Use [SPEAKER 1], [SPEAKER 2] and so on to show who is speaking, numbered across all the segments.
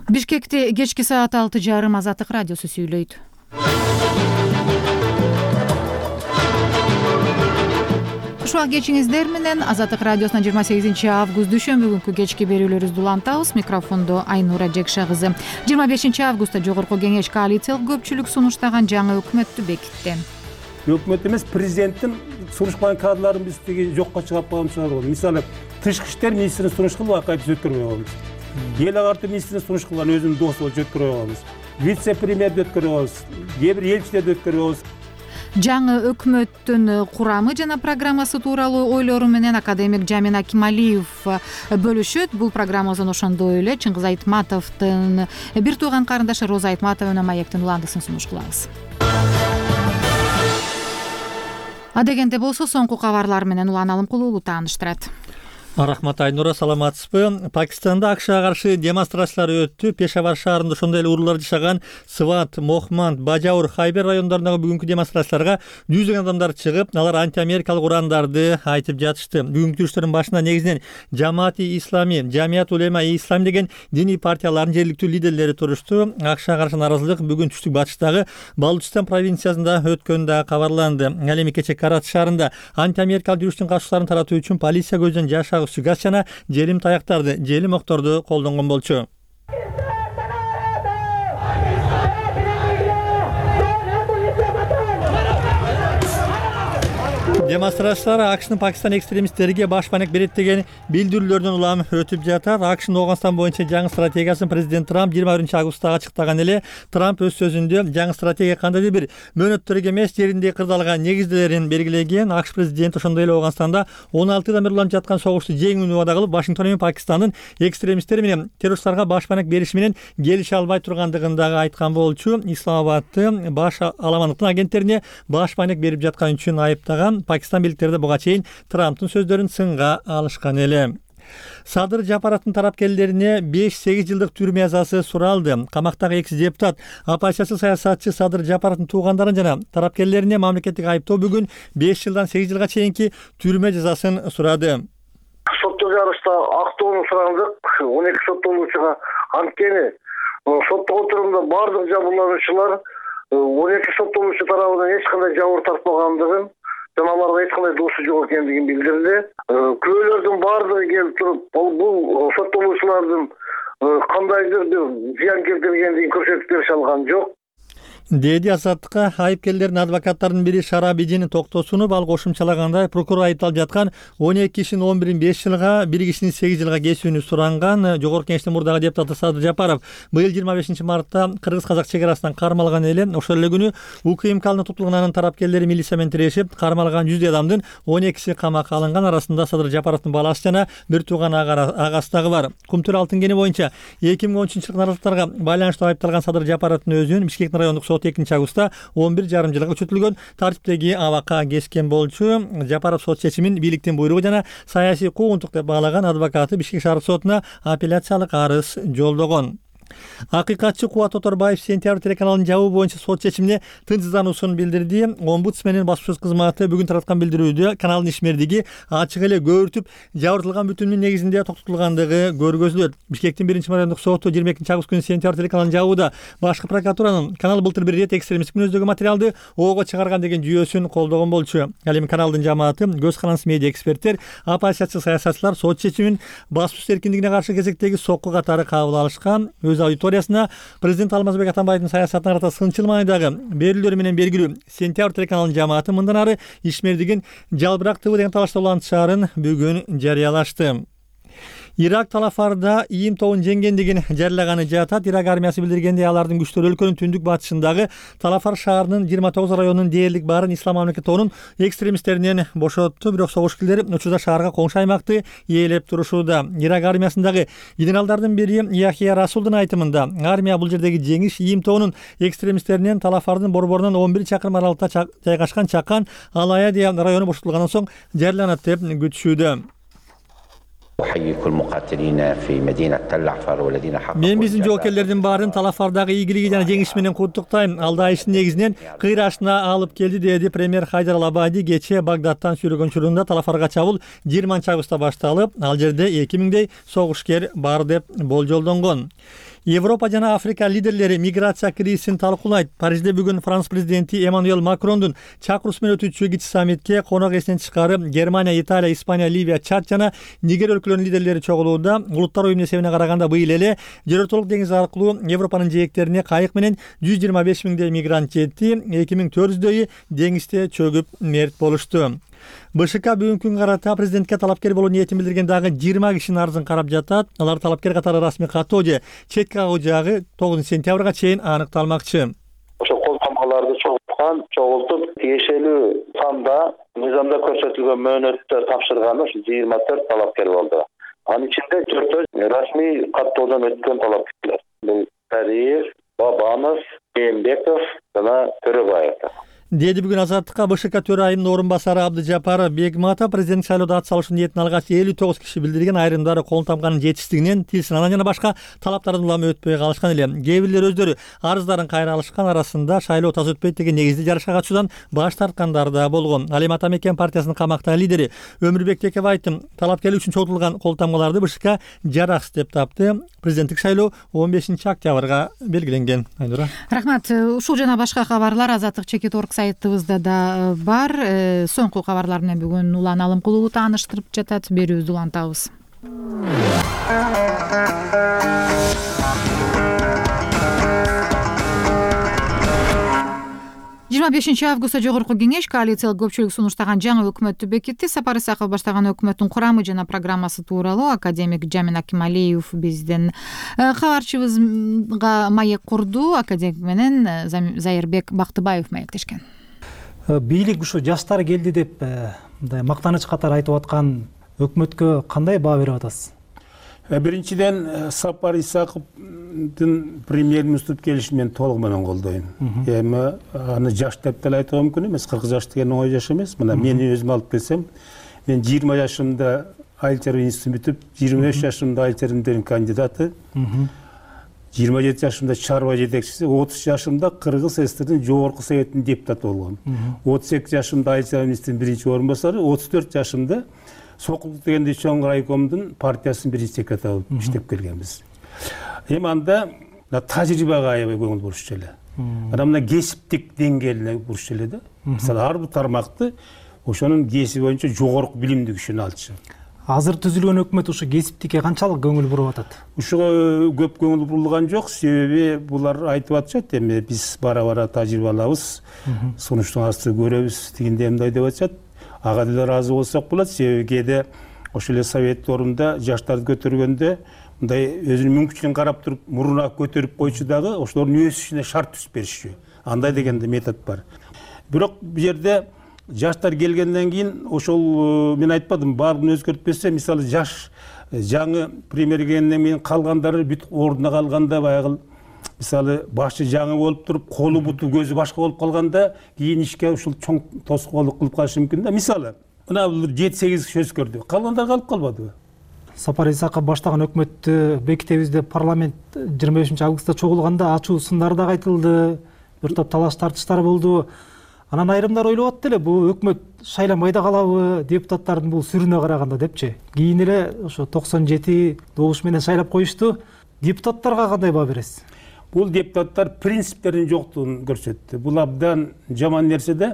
[SPEAKER 1] Бишкекте кечки саат 6:30 Азаттык радиосу сүйлөйт. Ушуга кечиңиздер менен Азаттык радиосунун 28 август дүйшөмбү күнкү кечки берүүлөрүбүздү улантабыз. Микрофондо Айнура Жекшагызы. 25 августта Жогорку Кеңеш коалициялык көпчүлүк сунуштаган жаңы өкмөттү бекитти.
[SPEAKER 2] Өкмөт эмес, президенттин сунуштаган кадрдарын биз тиги жокко чыгарып коебуз. Мисалы, тышкы иштер министрин сунуш кылып акайып өткөрбөй коебуз. Эл агартуу министрин сунуш кылган өзүнүн досу болуп өткөрбөй коебуз. Вице-премьерди өткөрбөй коебуз. Кээ бир элчилерди өткөрбөй коебуз.
[SPEAKER 1] Жаңы өкмөттүн курамы жана программасы тууралуу ойлору менен академик Жамин Акималиев бөлүшөт. Бул программадан ошондой эле Чыңгыз Айтматовдун бир тууган карындашы Роза Айтматованын маектин уландысын сунуш кылабыз. Адегенде болсо соңку кабарлар менен Улан Алымкулуулу тааныштырат.
[SPEAKER 3] Рахмат Айнура, саламатсызбы? Пакистанда АКШга каршы демонстрациялар өттү. Пешавар шаарында ошондой эле уруулар жашаган Сват, Мохманд, Бажаур, Хайбер райондорундагы бүгүнкү демонстрацияларга жүздөгөн адамдар чыгып, алар антиамерикалык урандарды айтып жатышты. Бүгүнкү жүрүштөрдүн башында негизинен Жамаати Ислами, Жамият Улема Ислам деген диний партиялардын жергиликтүү лидерлери турушту. АКШга каршы нааразылык бүгүн түштүк батыштагы Балучистан провинциясында өткөнү да кабарланды. Ал эми кечээ Карачи шаарында антиамерикалык жүрүштүн катышуучуларын таратуу үчүн полиция көзүнөн жаш газ жана желим таяктарды, желим окторду колдонгон болчу. Демонстрациялар АКШнын Пакистан экстремисттериге баш банек берет деген билдирүүлөрдөн улам өтүп жатат. АКШнын Ооганстан боюнча жаңы стратегиясын президент Трамп 21 августта ачыктаган эле. Трамп өз сөзүндө жаңы стратегия кандайдыр бир мөөнөттөргө эмес, жеринде кырдалган негиздерин белгилеген. АКШ президенти ошондой эле Ооганстанда 16 бери уланып жаткан согушту жеңүүнү убада кылып, Вашингтон менен Пакистандын экстремисттер менен террористтарга баш банек бериш менен келише албай тургандыгын дагы айткан болчу. Исламабадты баш аламандыктын агенттерине баш банек берип жаткан үчүн айыптаган. Пакистан бийликтери буга чейин Трамптын сөздөрүн сынга алышкан эле. Садыр Жапаровдун тарапкерлерине 5-8 жылдык түрмө жазасы суралды. Камактагы экс депутат, оппозициялык саясатчы Садыр Жапаровдун туугандарын жана тарапкерлерине мамлекеттик айыптоо бүгүн 5 жылдан 8 жылга чейинки түрмө жазасын сурады.
[SPEAKER 4] Сотто жарышта актоону сурандык. 12 соттолуучуга анткени сотто отурумда бардык жабырлануучулар 12 соттолуучу тарабынан эч кандай жабыр тартпагандыгын жана аларга эч кандай досу жок экендигин билдирди. Күбөлөрдүн баардыгы келип туруп, бул соттолуучулардын кандайдыр бир зыян келтиргендигин көрсөтүп берише алган жок.
[SPEAKER 3] Деди Азаттыкка айыпкерлердин адвокаттарынын бири Шарабидин Токтосунов ал кошумчалагандай прокурор айыпталып жаткан 12 кишинин 11-ин 5 жылга, бир кишинин 8 жылга кесүүнү суранган. Жогорку Кеңештин мурдагы депутаты Садыр Жапаров быйыл 25 мартта кыргыз-казак чек арасынан кармалган эле. Ошол эле күнү УКМКнын туттулгунанын тарапкерлери милиция менен тирешип, кармалган 100 адамдын 12си камакка алынган. Арасында Садыр Жапаровдун баласы жана бир тууган агасы дагы бар. Кумтөр алтын кени боюнча 2013-жылкы наразылыктарга байланыштуу айыпталган Садыр Жапаровдун өзүн Бишкектин райондук 2 августта 11,5 жылга күчөтүлгөн тартиптеги абакка кескен болчу. Жапаров сот чечимин бийликтин буйругу жана саясий куугунтук деп баалаган. Адвокаты Бишкек шаардык сотуна апелляциялык арыз жолдогон. Акыйкатчы Кубат Оторбаев Сентябрь телеканалынын жабуу боюнча сот чечимине тынчсыздануусун билдирди. Омбудсмендин баспасөз кызматы бүгүн тараткан билдирүүдө каналдын ишмердиги ачык эле көөртүп, жабыртылган бүтүнүн негизинде токтотулгандыгы көргөзүлөт. Бишкектин 1 райондук соту 22 август күнү Сентябрь телеканалынын жабууда башкы прокуратуранын канал былтыр бир ирет экстремисттик мүнөздөгү материалды ого чыгарган деген жүйөсүн колдогон болчу. Ал эми каналдын жамааты, көз карандысыз медиа эксперттер, оппозициячы саясатчылар сот чечимин баспасөз эркиндигине каршы кезектеги сокку катары кабыл алышкан. Өз аудиториясына президент Алмазбек Атамбаевдин саясатына карата сынчыл маанидагы берүүлөрү менен белгилүү Сентябрь телеканалынын жамааты мындан ары ишмердигин жалбырак тыбы деген талашта улантышаарын бүгүн жарыялашты. Ирак талафарда ийим тобун жеңгендигин жарыяганы жатат. Ирак армиясы билдиргендей, алардын күчтөрү өлкөнүн түндүк батышындагы Талафар шаарынын 29 районунун дээрлик баарын Ислам мамлекети тобунун экстремисттеринен бошотту. Бирок согуш күлдери учурда шаарга коңшу аймакты ээлеп турушууда. Ирак армиясындагы генералдардын бири Яхия Расулдун айтымында, армия бул жердеги жеңиш ийим тобунун экстремисттеринен Талафардын борборунан 11 чакырым аралыкта жайгашкан Чакан Алая району бошотулгандан соң жарыяланат деп күтүшүүдө. Мен биздин жоокерлердин баарын Талафардагы ийгилиги жана жеңиш менен куттуктайм. Алда иштин негизинен кыйрашына алып келди, деди премьер Хайдар Ал-Абади. Кечээ Багдадтан сүрөгөн учурунда Талафарга чабуул 20 августта башталып, ал жерде 2000дей согушкер бар деп болжолдонгон. Европа жана Африка лидерлери миграция кризисин талкуулайт. Парижде бүгүн Франс президенти Эммануэль Макрондун чакыруусу менен өтүүчү кичи саммитке конок эсинен тышкары Германия, Италия, Испания, Ливия, Чад жана Нигер өлкөлөрүнүн лидерлери чогулууда. Улуттар уюмунун эсебине караганда быйыл эле Жер өлкөлүк деңиз аркылуу Европанын жээктерине кайык менен 125 миңдей мигрант жетти. 2400дөйү деңизде чөгүп мерт болушту. БШК бүгүнкү күнгө карата президентке талапкер болуу ниетин билдирген дагы 20 кишинин арызын карап жатат. Алар талапкер катары расмий каттоо же четке кагуу жагы 9 сентябрга чейин аныкталмакчы.
[SPEAKER 5] Ошо колтомголорду чогултуп тиешелүү санда мыйзамда көрсөтүлгөн мөөнөттө тапшырганы ушу 24 талапкер болду. Анын ичинде 4 расмий каттоодон өткөн талапкерлер. Бул Тариев, Бабанов, Эмбеков жана Төрөбаев.
[SPEAKER 3] Деди бүгүн Азаттыкка БШК төрайымынын орун басары Абдыжапар Бегматов президент шайлоодо ат салышуу ниетин алгач 59 киши билдирген, айрымдары кол тамганын жетишсиздигинен тил сынаган жана башка талаптардын уламы өтпөй калышкан эле. Кээ бирлер өздөрү арыздарын кайра алышкан, арасында шайлоо таза өтпөйт деген негизде жарышка катышуудан баш тарткандар да болгон. Ал эми Ата Мекен партиясынын камактагы лидери Өмүрбек Текебаевдин талапкерлик үчүн чогултулган кол тамгаларды БШК жараксыз деп тапты. Президенттик шайлоо 15 октябрга белгиленген. Айнура.
[SPEAKER 1] Рахмат. Ушул жана башка кабарлар Азаттык.org сайтыбызда да бар. Соңку кабарлар менен бүгүн Улан Алымкулуу тааныштырып жатат. Берүүбүздү улантабыз. 25 августта Жогорку кеңеш коалициялык көпчүлүк сунуштаган жаңы өкмөттү бекитти. Сапар Исаков баштаган өкмөттүн курамы жана программасы тууралуу академик Жамин Акималиев биздин кабарчыбызга маек курду. Академик менен Зайырбек Бактыбаев маектешкен.
[SPEAKER 6] Бийлик ушу жаштар келди деп мындай мактаныч катары айтып аткан өкмөткө кандай баа берип атасыз?
[SPEAKER 2] Биринчиден Сапар Исаковдун премьер-министр келишин мен толук менен колдойм. Эми аны жаш деп деле айтууга мүмкүн эмес. 40 жаш деген оңой жаш эмес. Мына мен өзүм алып келсем, мен 20 жашымда айыл чарба институтун бүтүп, 23 жашымда айыл чарбанын кандидаты, 27 жашымда чарба жетекчиси, 30 жашымда Кыргыз ССРдин жогорку советинин депутаты болгом. 32 жашымда айыл чарба министринин биринчи орун басары, 34 жашымда Сокулдук дегенде чоң райкомдун партиясынын биринчи секретары болуп иштеп келгенбиз. Эми анда тажрыйбага аябай көңүл бурушчу эле. Мына кесиптик деңгээлине бурушчу эле да. Мисалы ар бир тармакты ошонун кесиби боюнча жогорку билимдүү кишини алчу.
[SPEAKER 6] Азыр түзүлгөн өкмөт ушу кесиптикке канчалык көңүл буруп атат?
[SPEAKER 2] Ушуга көп көңүл бурулган жок, себеби булар айтып атышат, эми биз бара-бара тажрыйба алабыз, сунуштун астын көрөбүз, тигиндей мындай деп атышат. Ага деле ыраазы болсок болот, себеби кээде ошол эле совет орунда жаштарды көтөргөндө мындай өзүнүн мүмкүнчүлүгүн карап туруп мурунга көтөрүп койчу дагы ошолордун өсүшүнө шарт түзүп беришчү. Андай дегенде метод бар. Бирок бул жерде жаштар келгенден кийин ошол мен айтпадым, баардыгын өзгөртпөсө, мисалы жаш жаңы премьер келгенден кийин калгандары бүт ордуна калганда баягы мисалы башы жаңы болуп туруп, колу буту көзү башка болуп калганда кийин ишке ушул чоң тоскоолдук кылып калышы мүмкүн да. Мисалы мына бул 7-8 киши өзгөрдү. Калгандар калып калбадыбы?
[SPEAKER 6] Сапар Исаков баштаган өкмөттү бекитебиз деп парламент 25 августта чогулганда ачуу сындар да айтылды, бир топ талаш тартыштар болду. Анан айрымдар ойлоп атты эле, бул өкмөт шайланбай да калабы, депутаттардын бул сүрүнө караганда депчи. Кийин эле ошо 97 добуш менен шайлап коюшту. Депутаттарга кандай баа бересиз?
[SPEAKER 2] Бул депутаттар принциптердин жоктугун көрсөттү. Бул абдан жаман нерсе да.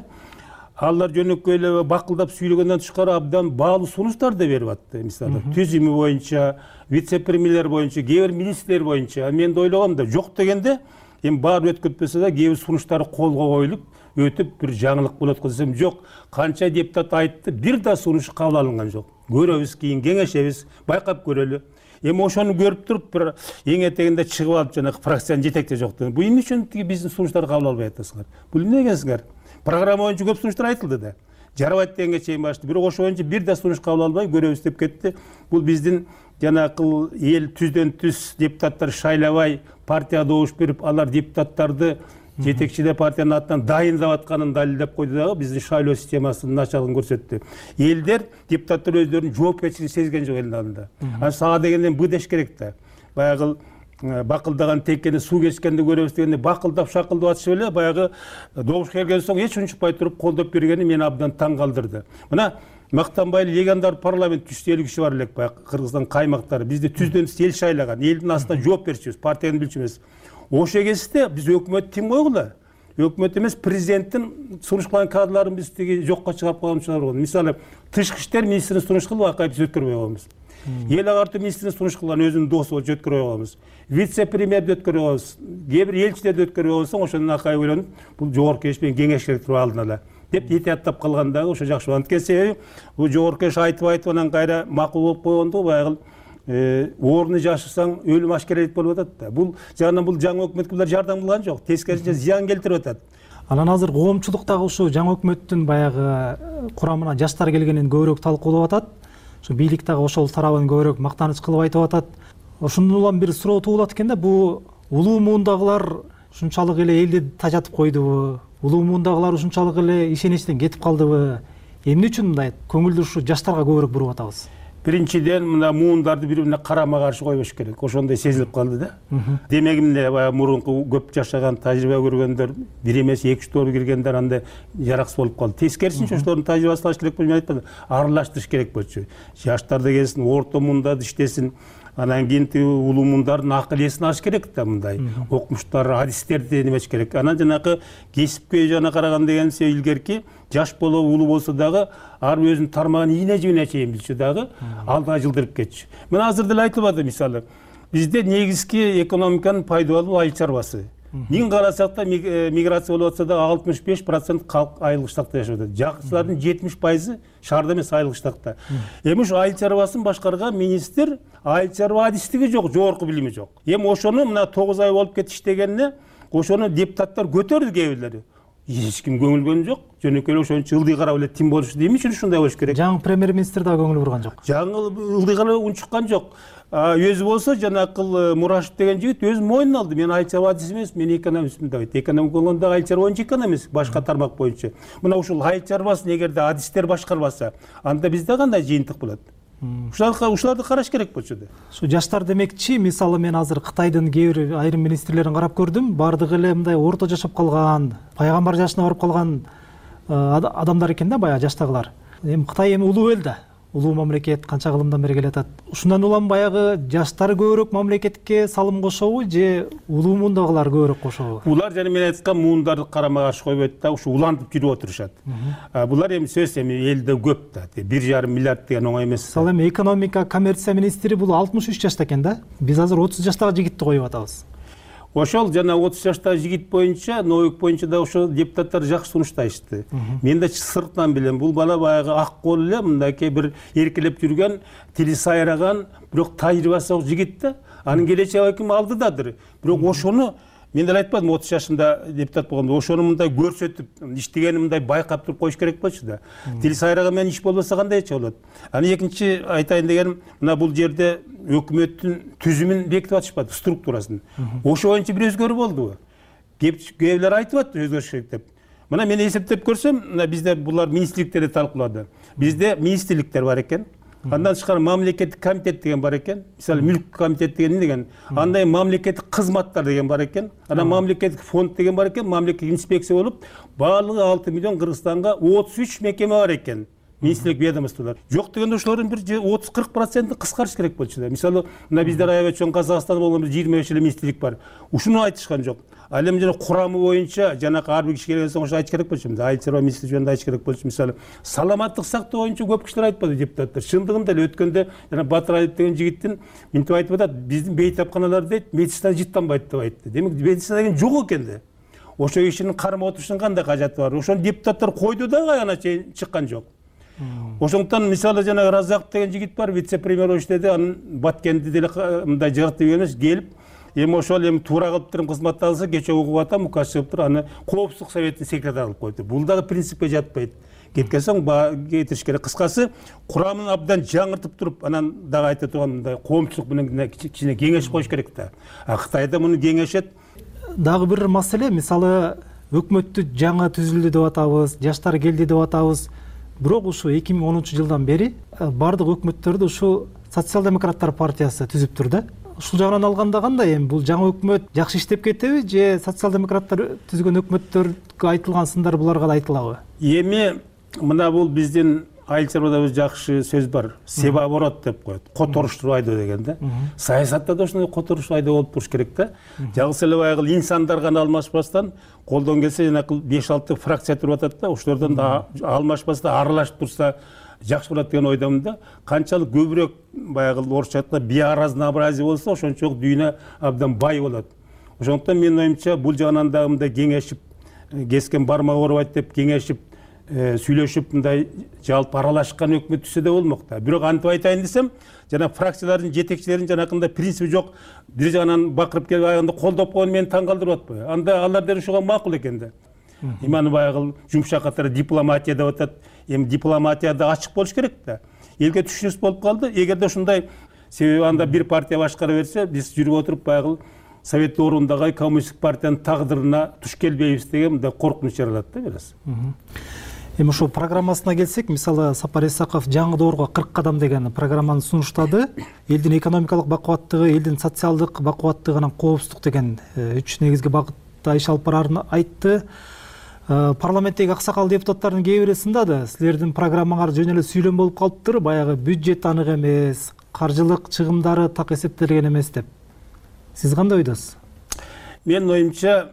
[SPEAKER 2] Алар жөнөкөй эле бакылдап сүйлөгөндөн тышкары абдан баалуу сунуштар да берип атты. Мисалы түзүмү боюнча, вице-премьерлер боюнча, кээ бир министрлер боюнча. Мен да ойлогом да, жок дегенде эми баары өткөртпөсө да кээ бир сунуштары колго коюлуп, өтүп бир жаңылык болот десем жок. Канча депутат айтты, бир да сунуш кабыл алынган жок. Көрөбүз, кийин кеңешебиз, байкап көрөлү. Эми ошону көрүп туруп бир эң этегинде чыгып алып жанагы фракциянын жетекчи жокту. Бул эмне үчүн биздин сунуштарды кабыл албай атасыңар? Бул эмне дегенсиңер? Программа боюнча көп сунуштар айтылды да. Жарабайт дегенге чейин башты. Бирок ошо боюнча бир да сунуш кабыл албай көрөбүз деп кетти. Бул биздин жанагы эл түздөн түз депутаттар шайлабай, партия добуш берип, алар депутаттарды жетекчиде партиянын атынан дайындап атканын далилдеп койду дагы, биздин шайлоо системасынын начарлыгын көрсөттү. Элдер, депутаттар өздөрүнүн жоопкерчилигин сезген жок элдин алдында. Анан сага дегенден б деш керек да. Баягы бакылдаган теккени суу кечкенде көрөбүз дегенде бакылдап шакылдап атышып эле баягы добуш келген соң эч унчукпай туруп колдоп бергени мени абдан таң калтырды. Мына мактанбай легендар парламент 150 киши бар элек баягы Кыргызстан каймактары. Бизди түздөн эл шайлаган, элдин астынан жооп берчүбүз, партиянын билчү эмес. Ошо кезде биз өкмөт тим койгула. Өкмөт эмес, президенттин сунуштаган кадрларын биз тиги жокко чыгарып койгончулар. Мисалы, тышкы иштер министринин сунуштаган акайып өткөрбөй койгонбуз. Эл агартуу министринин сунуштаган өзүнүн досу болуп өткөрбөй койгонбуз. Вице-премьерди өткөрбөй койгонбуз. Кээ бир элчилерди өткөрбөй койсоң, ошонун акайып ойлонуп, бул жогорку кеңеш менен кеңеш керек туруп алдын ала деп этияттап калгандагы ошо жакшы болот. Анткени себеби бул жогорку кеңеш айтып анан кайра макул болуп койгондо баягы орны жашырсаң өлүм ашкерелик болуп атат да. Бул жагынан бул жаңы өкмөткө булар жардам кылган жок, тескерисинче зыян келтирип атат.
[SPEAKER 6] Анан азыр коомчулуктагы ушу жаңы өкмөттүн баягы курамына жаштар келгенин көбүрөөк талкуулап атат. Ушу бийлик дагы ошол тарабын көбүрөөк мактаныч кылып айтып атат. Ошондон улам бир суроо туулат экен да, бул улуу муундагылар ушунчалык эле элди тажатып койдубу? Улуу муундагылар ушунчалык эле ишеничтен кетип калдыбы? Эмне үчүн мындай көңүлдү ушу жаштарга көбүрөөк буруп атабыз?
[SPEAKER 2] Биринчиден, мына муундарды бири-бирине карама каршы койбош керек. Ошондой сезилип калды да. Демек эмне баягы мурунку көп жашаган, тажрыйба көргөндөр, бир эмес 2-3 жолу киргендер анда жараксыз болуп калды. Тескерисинче ошолордун тажрыйбасын алыш керек болуп айтпадым. Аралаштырыш керек болчу. Жаштар да келсин, орто мундада иштесин. Анан кийин улуу мундардын акыл эсин алыш керек да, мындай окумуштар, адистерди немеш керек. Анан жанакы кесипке жана караган деген илгерки жаш болобу, улуу болсо дагы ар өзүнүн тармагын ийне жибине чейин билчү дагы алдыга жылдырып кетчү. Мен азыр деле айтылбады, мисалы, бизде негизги экономиканын пайдалуу айыл чарбасы. Мин карасак да миграция болуп атса да 65% калк айыл кыштакта жашап атат. Жакшылардын 70% шаарда эмес, айыл кыштакта. Эми ушу айыл чарбасын башкарган министр айыл чарба адистиги жок, жогорку билими жок. Эми ошону мына 9 ай болуп кетиштегенине ошону депутаттар көтөрдү кээ бирлери. Эч ким көңүл жок. Жөнөкөй ошончо ылдый карап эле тим болушу дейм үчүн ушундай болуш керек.
[SPEAKER 6] Жаңы премьер-министр да көңүл бурган жок.
[SPEAKER 2] Жаңы ылдый карап унчуккан жок. Өзү болсо жанакыл Мурашев деген жигит өзү мойнуна алды. Мен айыл чарба адиси эмес, мен экономистмин деп. Экономик болгондо айыл чарба боюнча экономист, башка тармак боюнча. Мына ушул айыл чарбасын эгерде адистер башкарбаса, анда бизде кандай жыйынтык болот? Ушуларды караш керек болчу да.
[SPEAKER 6] Ушу жаштар демекчи, мисалы мен азыр Кытайдын кээ бир айрым министрлерин карап көрдүм. Бардыгы эле мындай орто жашап калган, пайгамбар жашына барып калган адамдар экен да, баягы жаштагылар. Эми Кытай эми улуу эл да, улуу мамлекет, канча кылымдан бери келатат. Ушундан улам баягы жаштар көбүрөөк мамлекетке салым кошобу же улуу муундагылар көбүрөөк кошобу?
[SPEAKER 2] Булар жана мен айткан муундарды карама каршы койбойт да, ушу улантып жүрүп отурушат. Булар эми сөз эми элде көп да. 1,5 миллиард деген оңой эмес.
[SPEAKER 6] Мисалы эми экономика, коммерция министри бул 63 жашта экен да. Биз азыр 30 жаштагы жигитти коюп атабыз.
[SPEAKER 2] Ошол жана 30 жаштагы жигит боюнча, ноюк боюнча да ошо депутаттар жакшы сунушташты. Мен да сыртынан билем, бул бала баягы ак кол эле, мындайкы бир эркелеп жүргөн, тили сайраган, бирок тажрыйбасы жок жигит да. Анын келечеги ким алдыдадыр. Бирок ошону мен деле айтпадым, 30 жашында депутат болгондо, ошону мындай көрсөтүп, иштегенин мындай байкап туруп коюш керек болчу да. Тили сайраган менен иш болбосо кандайча болот? Аны экинчи айтайын дегеним, мына бул жерде өкмөттүн түзүмүн бекитип атышпады, структурасын. Ошо боюнча бир өзгөрүү болдубу? Кээбилер айтып атты өзгөрүш керек деп. Мына мен эсептеп көрсөм, мына бизде булар министрликтерде талкуулады. Бизде министрликтер бар экен. Андан тышкары мамлекеттик комитет деген бар экен. Мисалы мүлк комитет деген. Андай мамлекеттик кызматтар деген бар экен. Анан мамлекеттик фонд деген бар экен. Мамлекеттик инспекция болуп, баардыгы 6 миллион Кыргызстанга 33 мекеме бар экен. Министрлик ведомстволор. Жок дегенде ошолордун бир 30-40% кыскартыш керек болчу да. Мисалы, мына бизде аябай чоң Казакстанда болгон 25 эле министрлик бар. Ушуну айтышкан жок. Ал эми жана курамы боюнча жанакы ар бир киши келген соң ошо айтыш керек болчу. Айыл чарба министри жөнүндө айтыш керек болчу. Мисалы, саламаттык сактоо боюнча көп кишилер айтпады депутаттар. Чындыгында эле өткөндө жана Батыралиев деген жигиттин минтип айтып атат, биздин бейтапканалар дейт, медицина жыттанбайт деп айтты. Демек медицина деген жок экен да. Ошо кишинин кармап отурушунун кандай кажаты бар? Ошону депутаттар койду да, аяна чейин чыккан жок. Ошондуктан мисалы жана Разаков деген жигит бар, вице-премьер болуп иштеди, анын Баткенди деле мындай жыгыртып эмес келип, эми ошол эми туура кылып туруп кызматты алса, кече угуп атам, указ чыгып туруп, аны коопсуздук советтин секретары кылып койду. Бул дагы принципке жатпайт. Кеткен соң кетириш керек. Кыскасы, курамын абдан жаңыртып туруп, анан дагы айта турган мындай коомчулук менен кичине кеңешип коюш керек да. Кытайда муну кеңешет.
[SPEAKER 6] Дагы бир маселе, мисалы өкмөттү жаңы түзүлдү деп атабыз, жаштар келди деп атабыз. Бирок ушу 2010 жылдан бери бардык өкмөттөрдү ушу социал-демократтар партиясы түзүп турду. Ушул жагынан алганда кандай эми бул жаңы өкмөт жакшы иштеп кетеби же социал-демократтар түзгөн өкмөттөргө айтылган сындар буларга да айтылабы?
[SPEAKER 2] Эми мына бул биздин айыл чарбада жакшы сөз бар. Себа борот деп коет. Которуштуруп айдоо деген да. Саясатта да ошондой которуштуруп айдоо болуп туруш керек да. Жалгыз эле баягы инсандар гана алмашпастан, колдон келсе жанакы 5-6 фракция туруп атат да, ошолордон да алмашпастан аралашып турса жакшы болот деген ойдомун да. Канчалык көбүрөөк баягы орусча айтканда биоразнообразие болсо, ошончолук дүйнө абдан бай болот. Ошондуктан менин оюмча бул жагынан дагы мындай кеңешип, кескен бармак оорубайт деп кеңешип, сүйлөшүп мындай жалпы аралашкан өкмөт түзсө да болмок да. Бирок антип айтайын десем, жана фракциялардын жетекчилеринин жанакындай принципи жок, бир жагынан бакырып келип аягында колдоп койгон мени таң калтырып атпайбы? Анда алар дери ушуга макул экен да. Иманы баягы жумшак катары дипломатия деп атат. Эми дипломатияда ачык болуш керек да. Элге түшүнүш болуп калды. Эгерде ушундай, себеби анда бир партия башкара берсе, биз жүрүп отуруп баягы совет орундагы коммунисттик партиянын тагдырына туш келбейбиз деген мындай коркунуч жаралат да бир аз.
[SPEAKER 6] Эми ошол программасына келсек, мисалы Сапар Исаков жаңы доорго 40 кадам деген программаны сунуштады. Элдин экономикалык бакубаттыгы, элдин социалдык бакубаттыгы менен коопсуздук деген 3 негизги багытта иш алып барарын айтты. Парламенттеги аксакал депутаттардын кээ бири сындады. Силердин программаңар жөн эле сүйлөм болуп калыптыр, баягы бюджет анык эмес, каржылык чыгымдары так эсептелген эмес деп. Сиз кандай ойдосуз?
[SPEAKER 2] Менин оюмча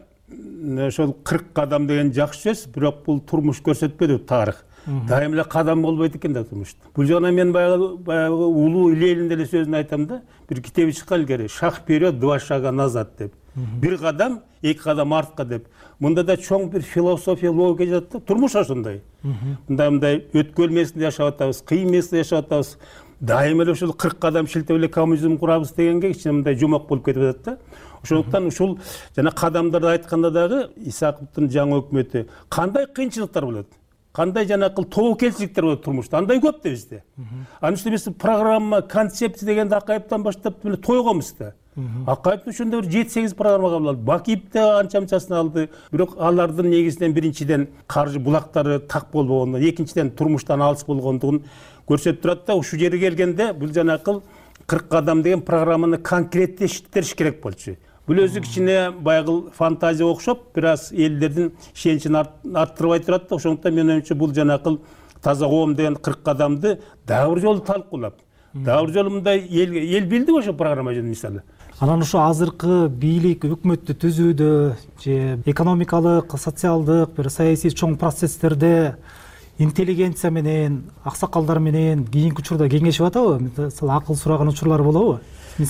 [SPEAKER 2] ошол 40 кадам деген жакшы сөз, бирок бул турмуш көрсөтпөдү тарых. Дайым эле кадам болбойт экен да турмушта. Бул жагынан мен баягы улуу Ленин эле сөзүн айтам да, бир китеби чыккан илгери, шаг вперед, 2 шага назад деп. Бир кадам, 2 кадам артка деп. Мында да чоң бир философия, логика жатат да. Турмуш ошондой. Мындай өткөн мезгилде жашап атабыз, кыйын мезгилде жашап атабыз. Дайым эле ушул 40 кадам шилтеп эле коммунизм курабыз дегенге кичине мындай жомок болуп кетип атат да. Ошондуктан ушул жана кадамдарды айтканда дагы Исаковдун жаңы өкмөтү кандай кыйынчылыктар болот? Кандай жанакыл тобокелчиликтер болот турмушта? Андай көп да бизде. Анын үстүнө биз программа, концепция дегенди Акаевден баштап эле тойгонбуз да. Акаев ошондо бир 7-8 программа кабыл алды. Бакиев да анча-мынчасын алды. Бирок алардын негизинен биринчиден каржы булактары так болбогондугун, экинчиден турмуштан алыс болгондугун көрсөтүп турат да. Ушул жерге келгенде бул жанакыл 40 кадам деген программаны конкреттештириш керек болчу. Бул өзү кичине баягы фантазия окшоп, бир аз элдердин ишеничин арттырбай турат да. Ошондуктан менин оюмча бул жанакыл таза коом деген 40 кадамды дагы бир жолу талкуулап, дагы бир жолу мындай эл билди ошо программа жөнүндө мисалы.
[SPEAKER 6] Анан ошо азыркы бийлик өкмөттү түзүүдө же экономикалык, социалдык, бир саясий чоң процесстерде интеллигенция менен, аксакалдар менен кийинки учурда кеңешип атабы? Мисалы акыл сураган учурлар болобу?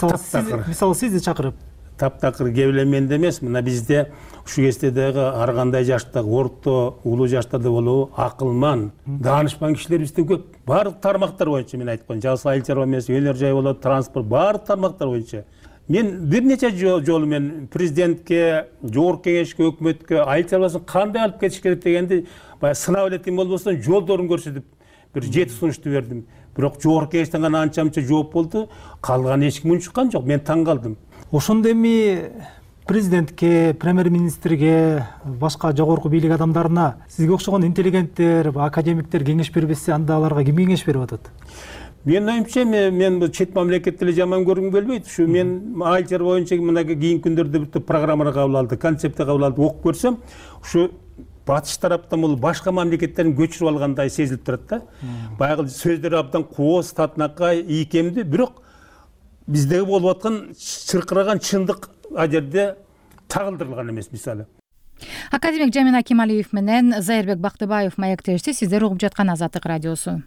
[SPEAKER 6] Мисалы сизди чакырып.
[SPEAKER 2] Таптакыр кеп менде эмес, мына бизде ушу кезде дагы ар кандай жаштагы, орто, улуу жаштарда болобу, акылман, даанышман кишилер бизде көп. Баардык тармактар боюнча мен айтып коеюн, жалгыз айыл чарба эмес, өнөр жай болот, транспорт, баардык тармактар боюнча. Мен бир нече жолу мен президентке, жогорку кеңешке, өкмөткө айыл чарбасын кандай алып кетиш керек дегенди баягы сынап элетим болбосо жолдорун көрсөтүп бир 7 сунушту бердим. Бирок жогорку кеңештен гана анча-мынча жооп болду, калган эч ким унчуккан жок. Мен таң калдым.
[SPEAKER 6] Ошондо эми президентке, премьер-министрге, башка жогорку бийлик адамдарына сизге окшогон интеллигенттер, академиктер кеңеш бербесе, анда аларга ким кеңеш берип атат?
[SPEAKER 2] Менин оюмча мен чет мамлекетти эле жаман көргүм келбейт. Ушу мен айыл чарба боюнча мына кийинки күндөрдө бир программалар кабыл алды, концепция кабыл алды, окуп көрсөм, ушу батыш тараптан бул башка мамлекеттерин көчүрүп алгандай сезилип турат да. Баягы сөздөр абдан кооз, татынакай, ийкемдүү, бирок биздеги болуп аткан чыркыраган чындык а жерде тагылдырылган эмес мисалы.
[SPEAKER 1] Академик Жамина Кемалиев менен Зайырбек Бактыбаев маектешти. Сиздер угуп жаткан Азаттык радиосу.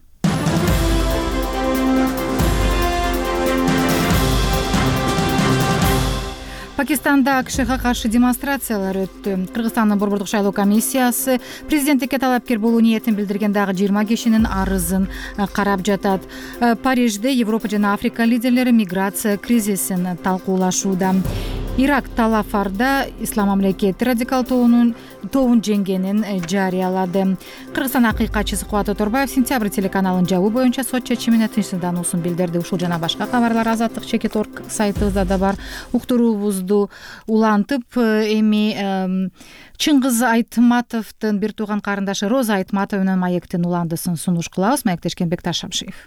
[SPEAKER 1] Пакистанда АКШга каршы демонстрациялар өттү. Кыргызстандын Борбордук шайлоо комиссиясы президенттикке талапкер болуу ниетин билдирген дагы 20 кишинин арызын карап жатат. Парижде Европа жана Африка лидерлери миграция кризисин талкуулашууда. Ирак Талафарда Ислам мамлекети радикал тобун жеңгенин жарыялады. Кыргызстан акыйкатчысы Кубат Оторбаев сентябрь телеканалынын жабуу боюнча сот чечимине тынчсыздануусун билдирди. Ушул жана башка кабарлар Азаттык /org сайтыбызда да бар. Уктуруубузду улантып, эми Чыңгыз Айтматовдун бир тууган карындашы Роза Айтматова менен маектин уландысын сунуш кылабыз. Маектешкен Бекташ Шамшиев.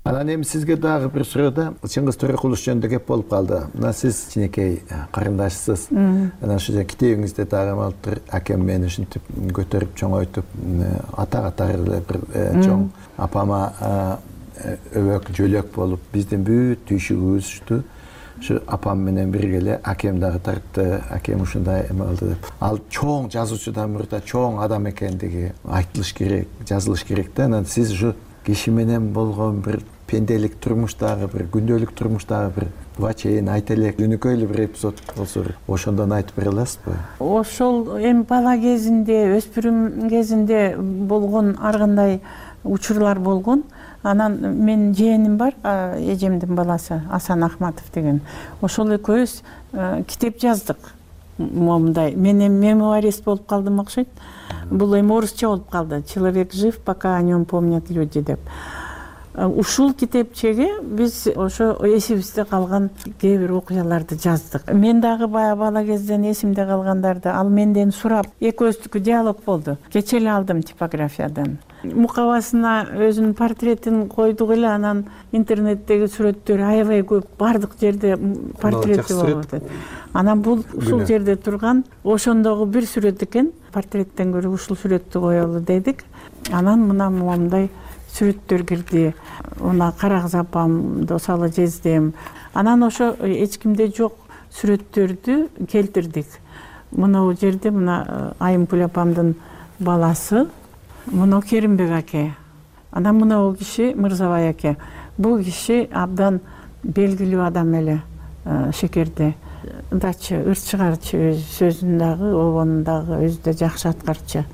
[SPEAKER 7] Анан эми сизге дагы бир суроо Чыңгыз Төрөкулович жөнүндө кеп болуп калды. Мына сиз кичинекей карындашсыз. Анан ушул китебиңизде дагы малтыр акем мени ушинтип көтөрүп чоңойтуп ата катары бир чоң апама өбөк жөлөк болуп биздин бүт түйшүгүбүз ушту. Şu apam менен бирге эле акем дагы тартты, акем ушундай эме кылды деп. Ал чоң жазуучудан мурда чоң адам экендиги айтылыш керек, жазылыш керек да. Анан сиз ушу киши менен болгон бир пенделик турмуштагы бир күндөлүк турмуштагы бир буга чейин айта элек өнөкөйлүү бир эпизод болсо ошондон айтып бере аласызбы?
[SPEAKER 8] Ошол эми бала кезинде, өспүрүм кезинде болгон ар кандай учурлар болгон. Анан мен жээним бар, эжемдин баласы Асан Ахматов деген. Ошол экөөбүз китеп жаздык. Момундай мен мемуарист болуп калдым окшойт. Бул эми орусча болуп калды. Человек жив, пока о нем помнят люди деп. Ушул китепчеге биз ошо эсибизде калган кээ бир окуяларды жаздык. Мен дагы баягы бала кезден эсимде калгандарды ал менден сурап, экөөбүздүкү диалог болду. Кече эле алдым типографиядан. Мукабасына өзүнүн портретин койдук эле, анан интернеттеги сүрөттөр аябай көп, бардык жерде портрети болуп атат. Анан бул ушул жерде турган ошондогу бир сүрөт экен. Портреттен көрө ушул сүрөттү коелу дедик. Анан мына момундай сүрөттөр кирди. Мына Карагыз апамды осалы жездем. Анан ошо эч кимде жок сүрөттөрдү келтирдик. Мына бул жерде мына Айымкүл апамдын баласы, мына Керимбек аке. Анан мына бул киши Мырзабай аке. Бул киши абдан белгилүү адам эле Шекерде. Дачы, ырт чыгарчы, сөзүн дагы, обонун дагы өзү да жакшы аткарчы.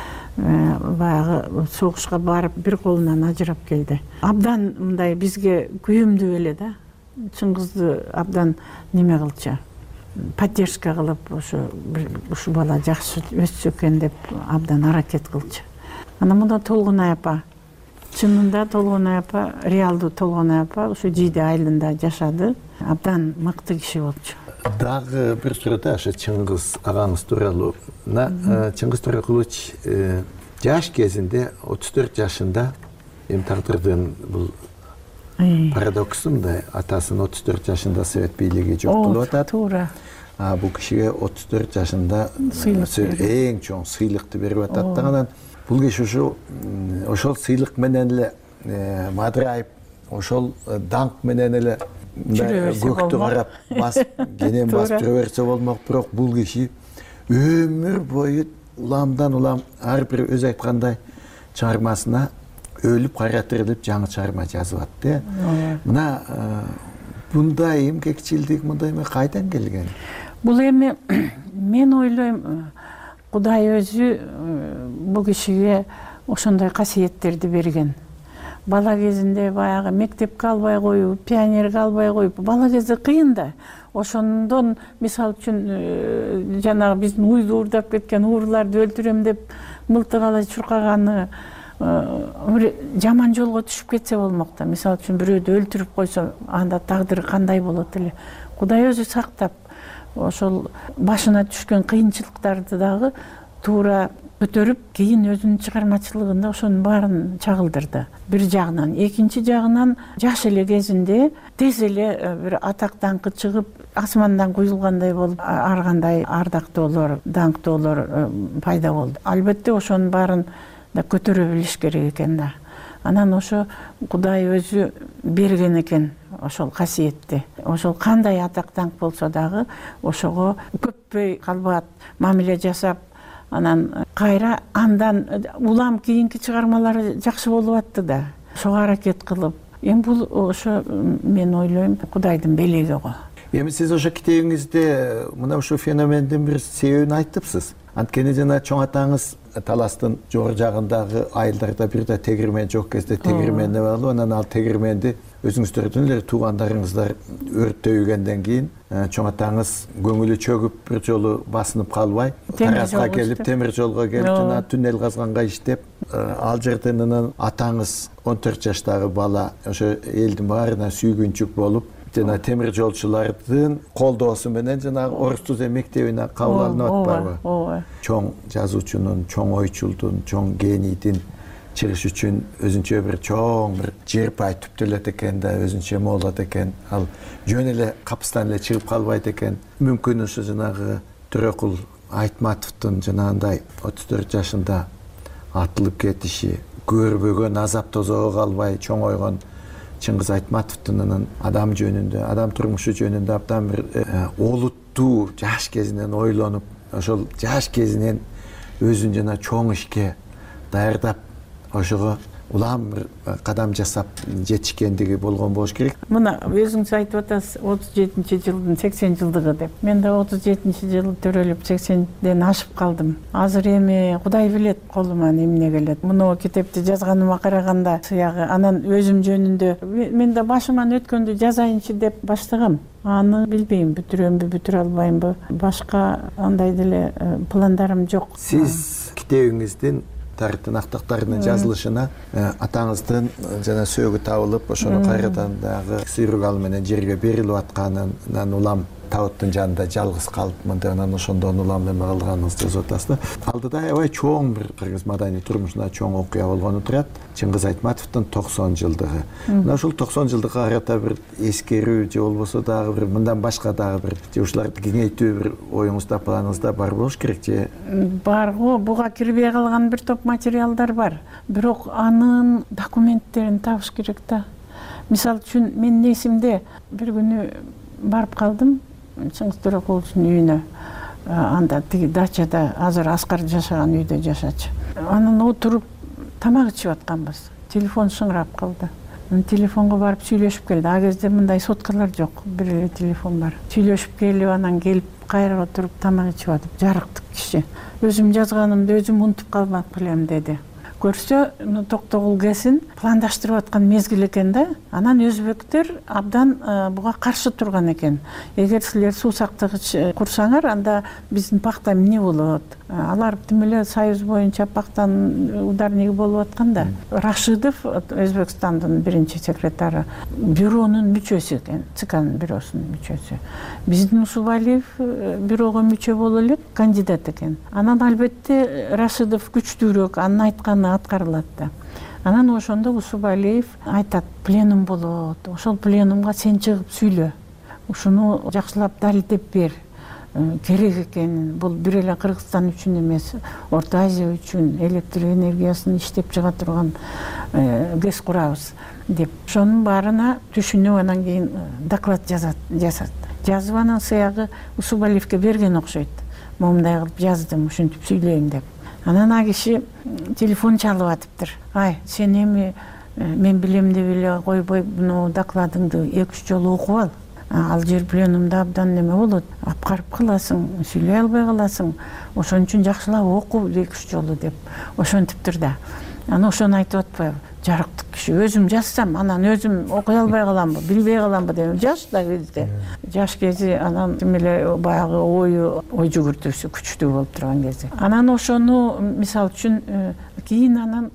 [SPEAKER 8] Баягы согушка барып бир колунан ажырап келди. Абдан мындай бизге күйүмдүү эле да. Чыңгызды абдан неме кылчы. Поддержка кылып, ушу бала жакшы өссө экен деп абдан аракет кылчы. Анан мына Толгонай апа, чынында Толгонай апа, реалдуу Толгонай апа ушу Жийде айылында жашады. Абдан мыкты киши болчу.
[SPEAKER 7] Дагы бир суроо ошо Чыңгыз агаңыз тууралуу. Чыңгыз Төрөкулович жаш кезинде 34 жашында эми тагдырдын бул парадоксу мындай, атасын 34 жашында совет бийлиги жоктолуп атат.
[SPEAKER 8] Туура.
[SPEAKER 7] Бул кишиге 34 жашында эң чоң сыйлыкты берип атат. Анан бул киши ошол сыйлык менен эле мадырайып, ошол даңк менен эле көктү карап кенен басып жүрө берсе болмок. Бирок бул киши өмүр бою уламдан улам ар бир өзү айткандай чыгармасына өлүп кайра тирилип жаңы чыгарма жазып атты. Мына мындай эмгекчилдик, мындай эме кайдан келген?
[SPEAKER 8] Бул эми мен ойлойм, Кудай өзү бул кишиге ошондой касиеттерди берген. Бала кезинде баягы мектепке албай коюп, пионерге албай коюп, бала кезде кыйын да. Ошондон мисал үчүн жанагы биздин уйду уурдап кеткен ууруларды өлтүрөм деп мылтык чуркаганы жаман жолго түшүп кетсе болмок да. Мисал үчүн бирөөдү өлтүрүп койсо, анда тагдыры кандай болот эле. Кудай өзү сактап, ошол башына түшкөн кыйынчылыктарды дагы туура көтөрүп, кийин өзүнүн чыгармачылыгында ошонун баарын чагылдырды. Бир жагынан, экинчи жагынан жаш эле кезинде тез эле бир атак даңкы чыгып, асмандан куюлгандай болуп, ар кандай ардактоолор, даңктоолор пайда болду. Албетте ошонун баарын да көтөрө билиш керек экен да. Анан ошо Кудай өзү берген экен ошол касиетти. Ошол кандай атак даңк болсо дагы ошого көппөй калбат мамиле жасап, анан кайра андан улам кийинки чыгармалары жакшы болуп атты да. Ошого аракет кылып, эми бул ошо мен ойлойм Кудайдын белеги го.
[SPEAKER 7] Эми сиз ошо китебиңизде мына ушул феномендин бир себебин айтыпсыз. Анткени жана чоң атаңыз Таластын жогору жагындагы айылдарда бир да тегирмен жок кезде тегирменде болуп, анан ал тегирменди өзүңүздөрдүн эле туугандарыңыздар өрттөйгөндөн кийин чоң атаңыз көңүлү чөгүп бир жолу басынып калбай, Таразга келип, темир жолго келип, жана туннел казганга иштеп, ал жерден анан атаңыз 14 жаштагы бала ошо элдин баарына сүйгүнчүк болуп, жана темир жолчулардын колдоосу менен жанагы Орус Тузе мектебине кабыл алынып атпайбы? Чоң жазуучунун, чоң ойчулдун, чоң генийдин чыгыш үчүн өзүнчө бир чоң бир жер пай түптөлөт экен да, өзүнчө молот экен. Ал жөн эле капыстан эле чыгып калбайт экен. Мүмкүн ушу жанагы Төрөкул Айтматовдун жанагындай 34 жашында атылып кетиши, көрбөгөн азап тозого калбай чоңойгон Чыңгыз Айтматовдун адам жөнүндө, адам турмушу жөнүндө абдан бир олуттуу жаш кезинен ойлонуп, ошол жаш кезинен өзүн жана чоң ишке даярдап, ошого улам бир кадам жасап жетишкендиги болгон болуш керек.
[SPEAKER 8] Мына өзүңүз айтып атасыз 37-жылдын 80 жылдыгы деп. Мен да 37-жылы төрөлүп 80ден ашып калдым. Азыр эми Кудай билет колума эмне келет. Муну китепти жазганыма караганда сыягы анан өзүм жөнүндө мен да башыман өткөндү жазайынчы деп баштагам. Аны билбейм, бүтүрөмбү, бүтүрө албаймбы. Башка андай деле пландарым жок.
[SPEAKER 7] Сиз китебиңиздин тынактактарынын жазылышына атаңыздын жана сөөгү табылып, ошону кайрадан дагы сыйрыгал менен жерге берилип атканынан улам табыттын жанында жалгыз калыпмын деп анан ошондон улам эме кылганыңызды жазып атасыз да. Алдыда аябай чоң бир кыргыз маданий турмушунда чоң окуя болгону турат. Чыңгыз Айтматовдун 90 жылдыгы. Мына ушул 90 жылдыкка карата бир эскерүү же болбосо дагы бир мындан башка дагы бир же ушуларды кеңейтүү бир оюңузда, планыңызда бар болуш керек же?
[SPEAKER 8] Барго, буга кирбей калган бир топ материалдар бар. Бирок анын документтерин табыш керек да. Мисалы үчүн менин эсимде бир күнү барып калдым Чыңгыз Төрөкуловдун үйүнө. Анда тиги дачада азыр Аскар жашаган үйдө жашачу. Анан отуруп тамак ичип атканбыз. Телефон шыңырап калды. Телефонго барып сүйлөшүп келди. А кезде мындай соткалар жок, бир эле телефон бар. Сүйлөшүп келип анан келип кайра отуруп тамак ичип атып, жарыктык киши. Өзүм жазганымды өзүм унутуп калмак белем деди. Көрсө, Токтогул ГЭСин пландаштырып аткан мезгил экен да. Анан өзбектер абдан буга каршы турган экен. Эгер силер суу сактагыч курсаңар, анда биздин пакта эмне болот? Алар тим эле союз боюнча пактанын ударниги болуп аткан да. Рашидов, Өзбекстандын биринчи секретары, бюронун мүчөсү экен, ЦКнын бюросунун мүчөсү. Биздин Усубалиев бюрого мүчө боло элек, кандидат экен. Анан албетте Рашидов күчтүүрөөк, анын айтканы аткарылат да. Анан ошондо Усубалиев айтат, пленум болот. Ошол пленумга сен чыгып сүйлө. Ушуну жакшылап далилдеп бер. Керек экен. Бул бир эле Кыргызстан үчүн эмес, Орто Азия үчүн электр энергиясын иштеп чыга турган ГЭС курабыз деп. Ошонун баарына түшүнүп анан кийин доклад жасат. Жазып анан сыягы Усубалиевке берген окшойт. Момундай кылып жаздым, ушинтип сүйлөйм деп. Анан а киши телефон чалып атыптыр. Ай, сен эми мен билем деп эле койбой буну докладыңды 2-3 жолу окуп ал. Ал жер пленумда абдан неме болот, апкарып каласың, сүйлөй албай каласың. Ошон үчүн жакшылап оку 2-3 жолу деп ошентиптир да. Анан ошону айтып атпайбы? Жарыктык киши өзүм жазсам, анан өзүм окуй албай каламбы, билбей каламбы деп. Жаш да кезде. Жаш кези анан тим эле баягы ой жүгүртүүсү күчтүү болуп турган кези. Анан ошону мисалы үчүн кийин анан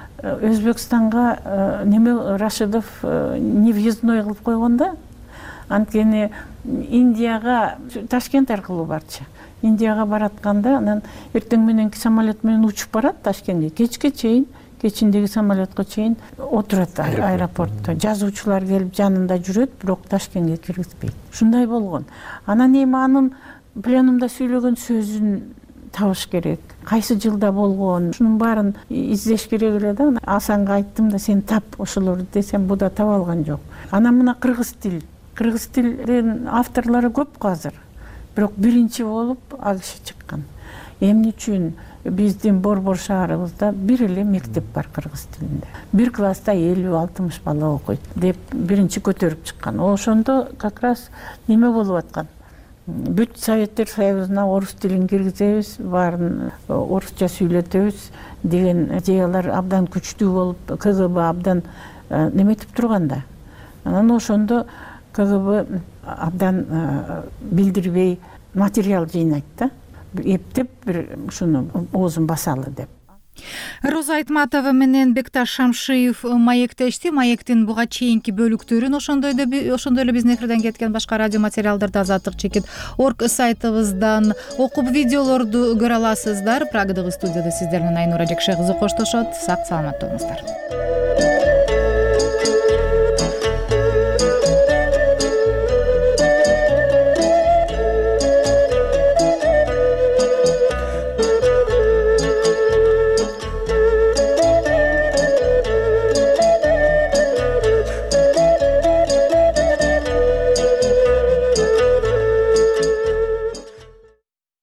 [SPEAKER 8] Өзбекстанга неме Рашидов невъездной кылып койгондо, анткени Индияга Ташкент аркылуу барчу. Индияга баратканда анан эртең мененки самолет менен учуп барат Ташкентке. Кечке чейин, кечиндеги самолетко чейин отурат аэропортто. Жазуучулар келип жанында жүрөт, бирок Ташкентке киргизбейт. Ушундай болгон. Анан эми анын пленумда сүйлөгөн сөзүн табыш керек. Кайсы жылда болгон, ушунун баарын издеш керек эле да. Асанга айттым да, сен тап ошолорду десем, бу да таба алган жок. Анан мына кыргыз тилдин авторлору көп азыр. Бирок биринчи болуп ал киши чыккан. Эмне үчүн биздин Борбор шаарыбызда бир эле мектеп бар кыргыз тилинде. Бир класста 50-60 бала окуйт деп биринчи көтөрүп чыккан. Ошондо как раз неме болуп аткан. Бүт Советтер Союзуна орус тилин киргизебиз, баарын орусча сүйлөтөбүз деген идеялар абдан күчтүү болуп, КГБ абдан неметип турганда. Анан ошондо КГБ абдан билдирбей материал жыйнайт да. Эптеп бир ушуну оозун басалы деп.
[SPEAKER 1] Роза Айтматова менен Бекташ Шамшиев маектешти. Маектин буга чейинки бөлүктөрүн ошондой эле биздин эфирден кеткен башка радио материалдарды Азаттык чекит орг сайтыбыздан окуп видеолорду көрө аласыздар. Прагадагы студияда сиздер менен Айнура Жекше кызы коштошот. Сак саламатта болуңуздар.